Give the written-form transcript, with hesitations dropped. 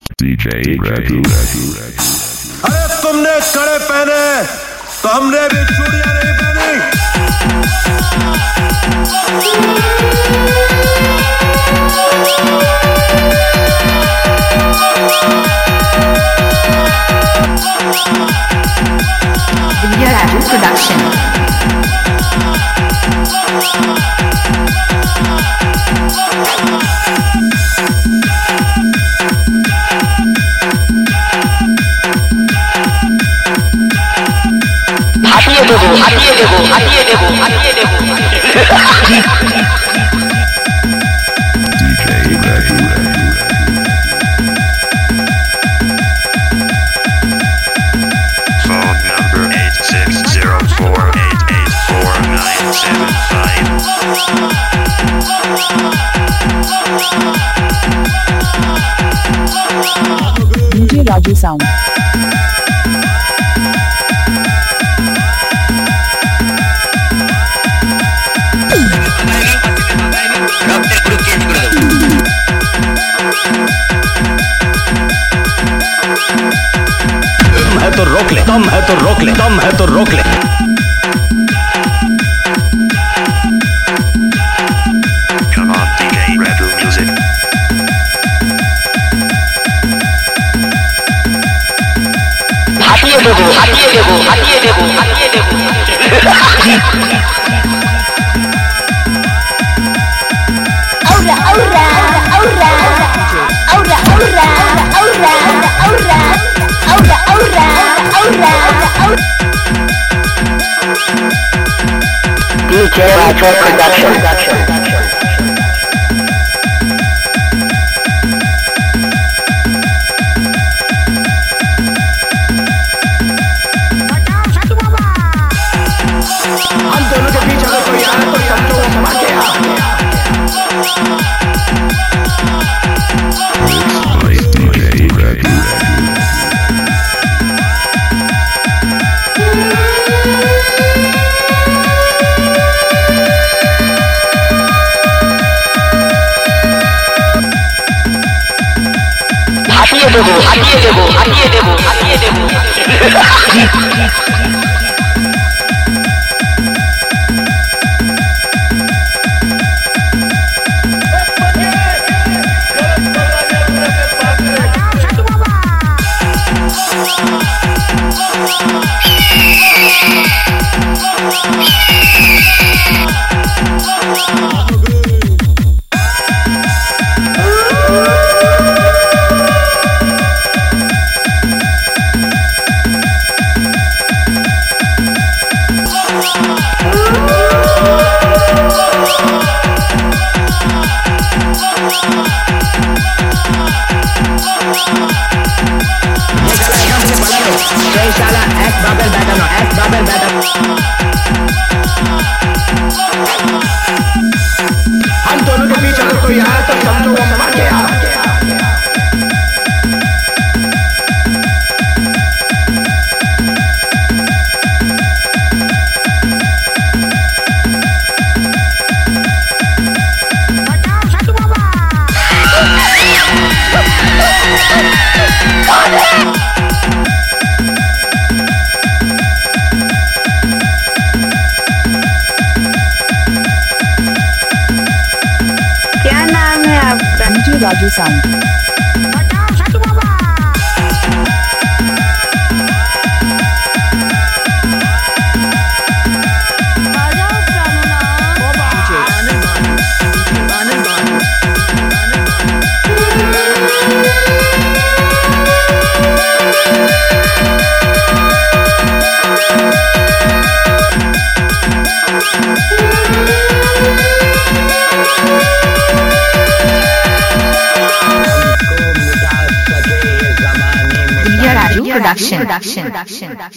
DJ Raghu. अरे तुमने कड़े पहने तो हमने भी चूड़ियां नहीं पहनी। Divya Raju Production. हटिए देखो DJ Raghu. Phone number 8604884975. DJ Raju Sound. दम है तो रोक ले, दम है तो रोक ले, दम है तो रोक ले। Come on, DJ Raghu Music. हटिए देखो DJ Raju Production. हम दोनों के बीच अगर कोई आए तो समझो वो मर गया। Mixed by DJ Raghu. हटिए देखो हम दोनों के बीच अगर कोई आए तो समझो वो मर गया। क्या नाम है आपका? DJ Raju Sound. Divya Raju Production.